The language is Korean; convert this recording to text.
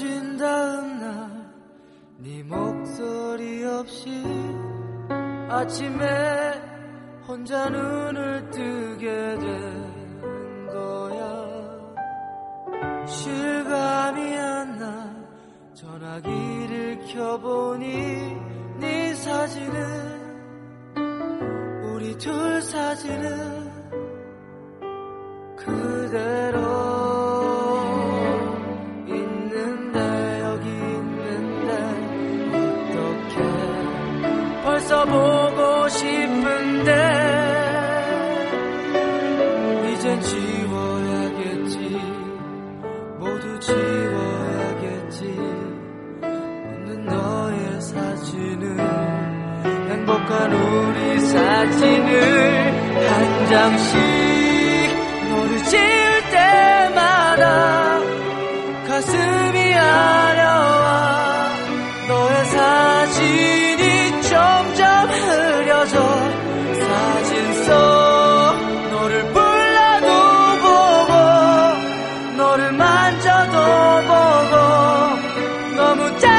헤어진 다음 날 네 목소리 없이 아침에 혼자 눈을 뜨게 된 거야. 실감이 안 나. 전화기를 켜보니 네 사진은 우리 둘 사진은 그대로 있는데 여기 있는데 어떡해. 벌써 보고 싶은데 이젠 지워야겠지. 모두 지워야겠지. 없는 너의 사진을, 행복한 우리 사진을 한 장씩 너를 지울 때마다 가슴이 아려와. 너의 사진이 점점 흐려져. 사진 속 너를 불러도 보고 너를 만져도 보고 너무